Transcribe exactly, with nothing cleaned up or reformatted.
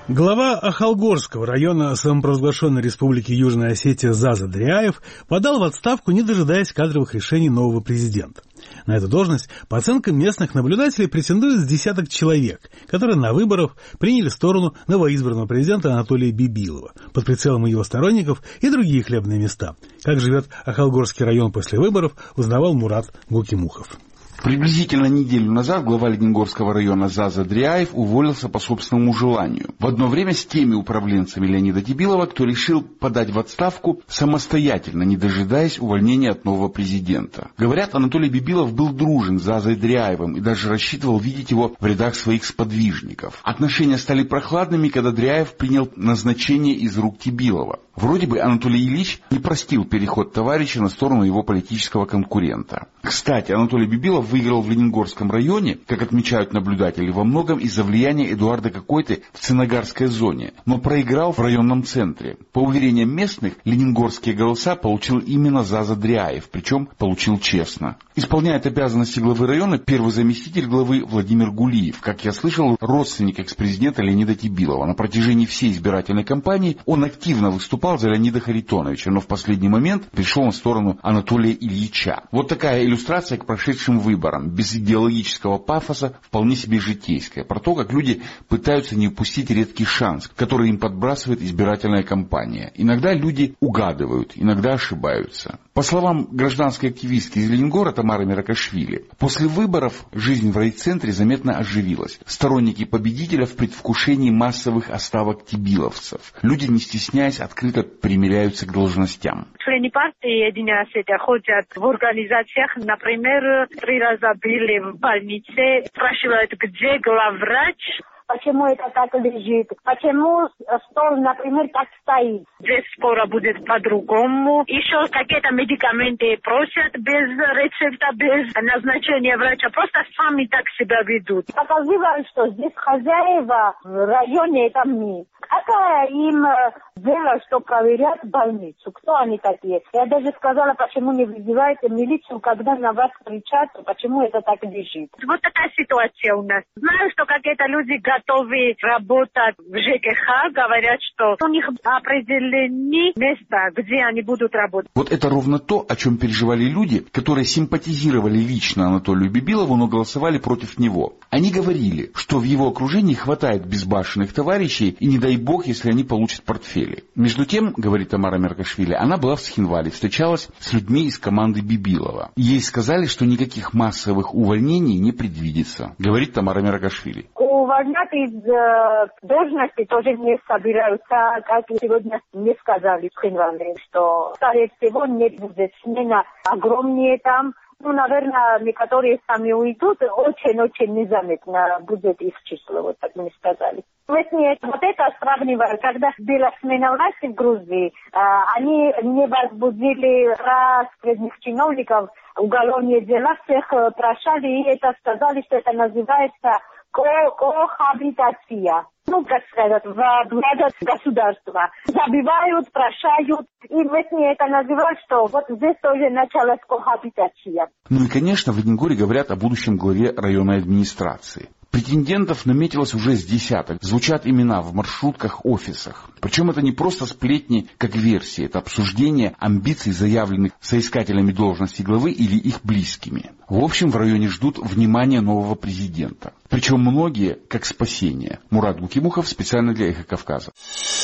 Глава Ахалгорского района самопровозглашенной республики Южная Осетия Заза Дряев подал в отставку, не дожидаясь кадровых решений нового президента. На эту должность, по оценкам местных наблюдателей, претендует с десяток человек, которые на выборах приняли сторону новоизбранного президента Анатолия Бибилова, под прицелом его сторонников и другие хлебные места. Как живет Ахалгорский район после выборов, узнавал Мурат Гукимухов. Приблизительно неделю назад глава Ленингорского района Заза Дряев уволился по собственному желанию. В одно время с теми управленцами Леонида Тибилова, кто решил подать в отставку самостоятельно, не дожидаясь увольнения от нового президента. Говорят, Анатолий Бибилов был дружен с Зазой Дряевым и даже рассчитывал видеть его в рядах своих сподвижников. Отношения стали прохладными, когда Дряев принял назначение из рук Тибилова. Вроде бы Анатолий Ильич не простил переход товарища на сторону его политического конкурента. Кстати, Анатолий Бибилов выиграл в Ленингорском районе, как отмечают наблюдатели, во многом из-за влияния Эдуарда Кокойты в Ценогарской зоне, но проиграл в районном центре. По уверениям местных, ленингорские голоса получил именно Заза Дряев, причем получил честно. Исполняет обязанности главы района первый заместитель главы Владимир Гулиев, как я слышал, родственник экс-президента Леонида Тибилова. На протяжении всей избирательной кампании он активно выступал за Леонида Харитоновича, но в последний момент перешел на сторону Анатолия Ильича. Вот такая иллюстрация к прошедшим выборам, без идеологического пафоса, вполне себе житейская, про то, как люди пытаются не упустить редкий шанс, который им подбрасывает избирательная кампания. Иногда люди угадывают, иногда ошибаются. По словам гражданской активистки из Ленингора Тамары Меракашвили, после выборов жизнь в райцентре заметно оживилась. Сторонники победителя в предвкушении массовых отставок тибиловцев. Люди, не стесняясь, открыто примиряются к должностям. Члены партии «Единая Осетия» ходят в организациях, например, три раза были в больнице, спрашивают, где главврач. Почему это так лежит? Почему стол, например, так стоит? Здесь скоро будет по-другому. Еще какие-то медикаменты просят без рецепта, без назначения врача. Просто сами так себя ведут. Показывают, что здесь хозяева в районе, это мы. Какая им дело, что проверят больницу? Кто они такие? Я даже сказала, почему не вызываете милицию, когда на вас кричат, почему это так лежит. Вот такая ситуация у нас. Знаю, что какие-то люди готовы работать в ЖКХ, говорят, что у них определены места, где они будут работать. Вот это ровно то, о чем переживали люди, которые симпатизировали лично Анатолию Бибилову, но голосовали против него. Они говорили, что в его окружении хватает безбашенных товарищей, и не дай бог, если они получат портфели. Между тем, говорит Тамара Меркашвили, она была в Схинвале, встречалась с людьми из команды Бибилова. Ей сказали, что никаких массовых увольнений не предвидится, говорит Тамара Меркашвили. Увольнять из э, должности тоже не собираются, как сегодня мне сказали в Схинвале, что, скорее всего, не будет смена огромнее там. Ну, наверное, некоторые сами уйдут, очень-очень незаметно будет их число, вот так мне сказали. Нет, вот это сравниваю, когда была смена власти в Грузии, они не возбудили распредных чиновников, уголовные дела всех прошали, и это сказали, что это называется кохабитация. Ну, как сказать, в благо государства. Забивают, прощают, и местные это называют, что вот здесь тоже началась кохабитация. Ну и, конечно, в Ленингоре говорят о будущем главе районной администрации. Претендентов наметилось уже с десяток. Звучат имена в маршрутках, офисах. Причем это не просто сплетни как версии, это обсуждение амбиций, заявленных соискателями должности главы или их близкими. В общем, в районе ждут внимания нового президента. Причем многие как спасение. Мурат Гукимухов специально для Эхо Кавказа.